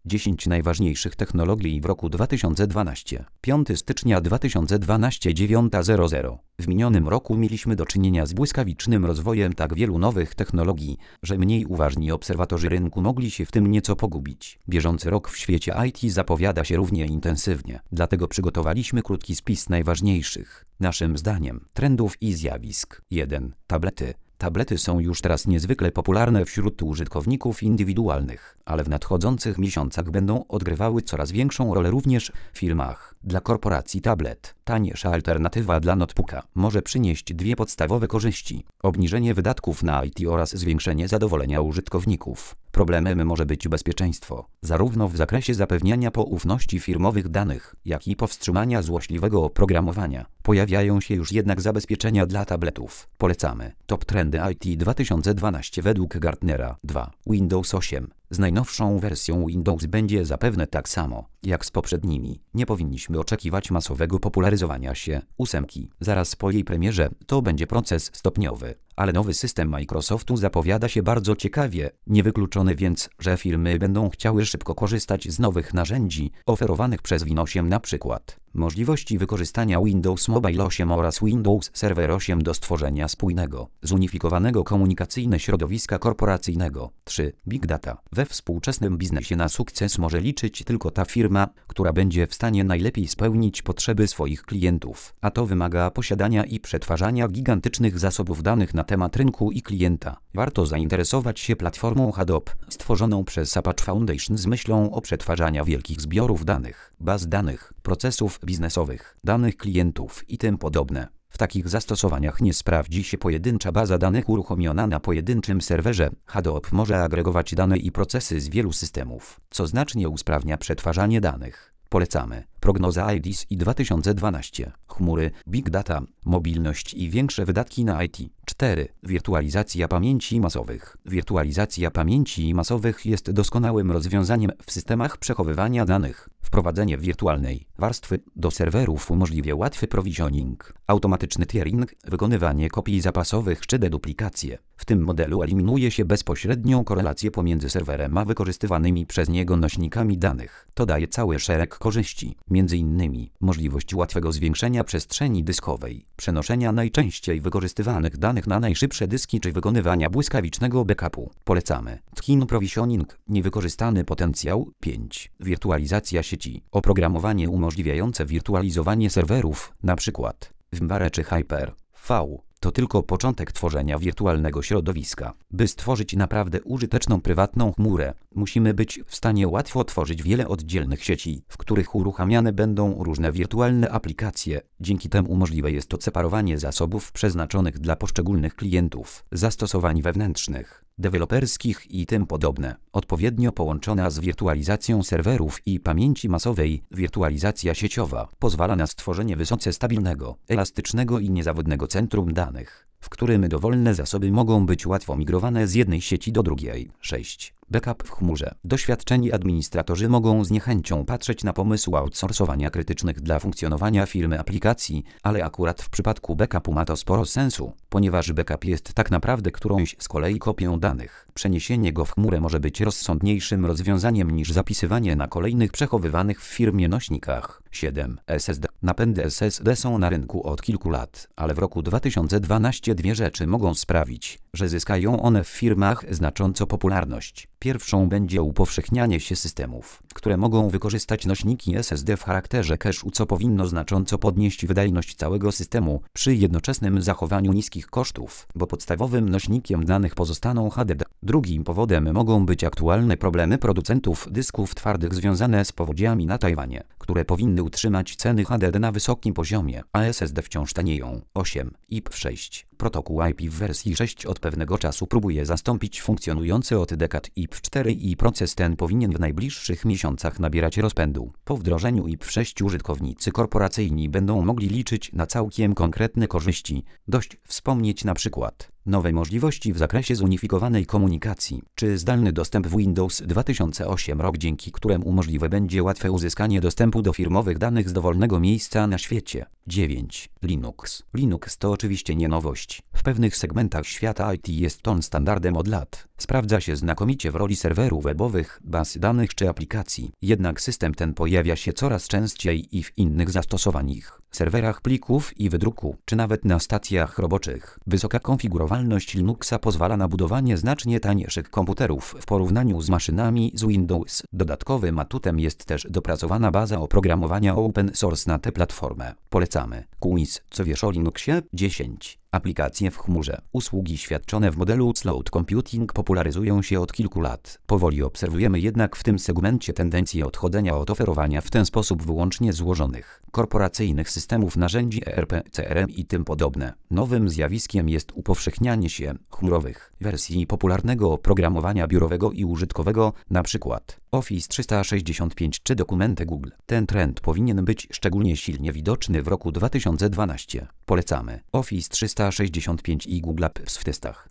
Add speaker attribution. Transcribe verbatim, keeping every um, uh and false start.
Speaker 1: dziesięć najważniejszych technologii w roku dwa tysiące dwunastym. piątego stycznia dwa tysiące dwunastego dziewiąta zero zero. W minionym roku mieliśmy do czynienia z błyskawicznym rozwojem tak wielu nowych technologii, że mniej uważni obserwatorzy rynku mogli się w tym nieco pogubić. Bieżący rok w świecie I T zapowiada się równie intensywnie, dlatego przygotowaliśmy krótki spis najważniejszych, naszym zdaniem, trendów i zjawisk. jeden. Tablety. Tablety są już teraz niezwykle popularne wśród użytkowników indywidualnych, ale w nadchodzących miesiącach będą odgrywały coraz większą rolę również w firmach. Dla korporacji tablet, tańsza alternatywa dla notebooka, może przynieść dwie podstawowe korzyści: obniżenie wydatków na I T oraz zwiększenie zadowolenia użytkowników. Problemem może być bezpieczeństwo, zarówno w zakresie zapewniania poufności firmowych danych, jak i powstrzymania złośliwego oprogramowania. Pojawiają się już jednak zabezpieczenia dla tabletów. Polecamy. Top trendy I T dwa tysiące dwanaście według Gartnera. dwa. Windows osiem. Z najnowszą wersją Windows będzie zapewne tak samo, jak z poprzednimi. Nie powinniśmy oczekiwać masowego popularyzowania się ósemki. Zaraz po jej premierze to będzie proces stopniowy, ale nowy system Microsoftu zapowiada się bardzo ciekawie. Niewykluczone więc, że firmy będą chciały szybko korzystać z nowych narzędzi oferowanych przez Win osiem, na przykład możliwości wykorzystania Windows Mobile osiem oraz Windows Server osiem do stworzenia spójnego, zunifikowanego komunikacyjnego środowiska korporacyjnego. trzy. Big Data. We współczesnym biznesie na sukces może liczyć tylko ta firma, która będzie w stanie najlepiej spełnić potrzeby swoich klientów, a to wymaga posiadania i przetwarzania gigantycznych zasobów danych na temat rynku i klienta. Warto zainteresować się platformą Hadoop, stworzoną przez Apache Foundation z myślą o przetwarzaniu wielkich zbiorów danych, baz danych, procesów biznesowych, danych klientów i tym podobne. W takich zastosowaniach nie sprawdzi się pojedyncza baza danych uruchomiona na pojedynczym serwerze. Hadoop może agregować dane i procesy z wielu systemów, co znacznie usprawnia przetwarzanie danych. Polecamy. Prognoza I D S I dwa tysiące dwanaście. Chmury, Big Data, mobilność i większe wydatki na I T. cztery. Wirtualizacja pamięci masowych. Wirtualizacja pamięci masowych jest doskonałym rozwiązaniem w systemach przechowywania danych. Wprowadzenie wirtualnej warstwy do serwerów umożliwia łatwy provisioning, automatyczny tiering, wykonywanie kopii zapasowych czy deduplikację. W tym modelu eliminuje się bezpośrednią korelację pomiędzy serwerem a wykorzystywanymi przez niego nośnikami danych. To daje cały szereg korzyści, między innymi możliwość łatwego zwiększenia przestrzeni dyskowej, przenoszenia najczęściej wykorzystywanych danych na najszybsze dyski czy wykonywania błyskawicznego backupu. Polecamy. Thin Provisioning, niewykorzystany potencjał. pięć. Wirtualizacja sieci. Oprogramowanie umożliwiające wirtualizowanie serwerów, np. VMware czy Hyper-V. To tylko początek tworzenia wirtualnego środowiska. By stworzyć naprawdę użyteczną prywatną chmurę, musimy być w stanie łatwo tworzyć wiele oddzielnych sieci, w których uruchamiane będą różne wirtualne aplikacje. Dzięki temu możliwe jest odseparowanie zasobów przeznaczonych dla poszczególnych klientów, zastosowań wewnętrznych, deweloperskich i tym podobne, odpowiednio połączona z wirtualizacją serwerów i pamięci masowej. Wirtualizacja sieciowa pozwala na stworzenie wysoce stabilnego, elastycznego i niezawodnego centrum danych, w którym dowolne zasoby mogą być łatwo migrowane z jednej sieci do drugiej. sześć. Backup w chmurze. Doświadczeni administratorzy mogą z niechęcią patrzeć na pomysł outsourcowania krytycznych dla funkcjonowania firmy aplikacji, ale akurat w przypadku backupu ma to sporo sensu, ponieważ backup jest tak naprawdę którąś z kolei kopią danych. Przeniesienie go w chmurę może być rozsądniejszym rozwiązaniem niż zapisywanie na kolejnych przechowywanych w firmie nośnikach. siedem. S S D. Napędy S S D są na rynku od kilku lat, ale w roku dwa tysiące dwunastym dwie rzeczy mogą sprawić, że zyskają one w firmach znacząco popularność. Pierwszą będzie upowszechnianie się systemów, które mogą wykorzystać nośniki S S D w charakterze cache, co powinno znacząco podnieść wydajność całego systemu przy jednoczesnym zachowaniu niskich kosztów, bo podstawowym nośnikiem danych pozostaną H D D. Drugim powodem mogą być aktualne problemy producentów dysków twardych związane z powodziami na Tajwanie, które powinny utrzymać ceny H D D na wysokim poziomie, a S S D wciąż tanieją. osiem. I P v sześć. Protokół I P w wersji sześć od pewnego czasu próbuje zastąpić funkcjonujący od dekad I P v cztery i proces ten powinien w najbliższych miesiącach nabierać rozpędu. Po wdrożeniu I P v sześć użytkownicy korporacyjni będą mogli liczyć na całkiem konkretne korzyści. Dość wspomnieć na przykład nowe możliwości w zakresie zunifikowanej komunikacji, czy zdalny dostęp w Windows dwa tysiące osiem rok, dzięki któremu możliwe będzie łatwe uzyskanie dostępu do firmowych danych z dowolnego miejsca na świecie. dziewięć. Linux. Linux to oczywiście nie nowość. W pewnych segmentach świata I T jest on standardem od lat. Sprawdza się znakomicie w roli serwerów webowych, baz danych czy aplikacji. Jednak system ten pojawia się coraz częściej i w innych zastosowaniach, serwerach plików i wydruku, czy nawet na stacjach roboczych. Wysoka konfigurowalność Linuxa pozwala na budowanie znacznie tańszych komputerów w porównaniu z maszynami z Windows. Dodatkowym atutem jest też dopracowana baza oprogramowania open source na tę platformę. Polecamy. Quiz. Co wiesz o Linuxie? dziesięć. Aplikacje w chmurze. Usługi świadczone w modelu cloud computing popularyzują się od kilku lat. Powoli obserwujemy jednak w tym segmencie tendencję odchodzenia od oferowania w ten sposób wyłącznie złożonych, korporacyjnych systemów narzędzi E R P, C R M i tym podobne. Nowym zjawiskiem jest upowszechnianie się chmurowych wersji popularnego oprogramowania biurowego i użytkowego, np. Office trzysta sześćdziesiąt pięć czy dokumenty Google. Ten trend powinien być szczególnie silnie widoczny w roku dwa tysiące dwunastym. Polecamy. Office trzysta sześćdziesiąt pięć i Google Apps w testach.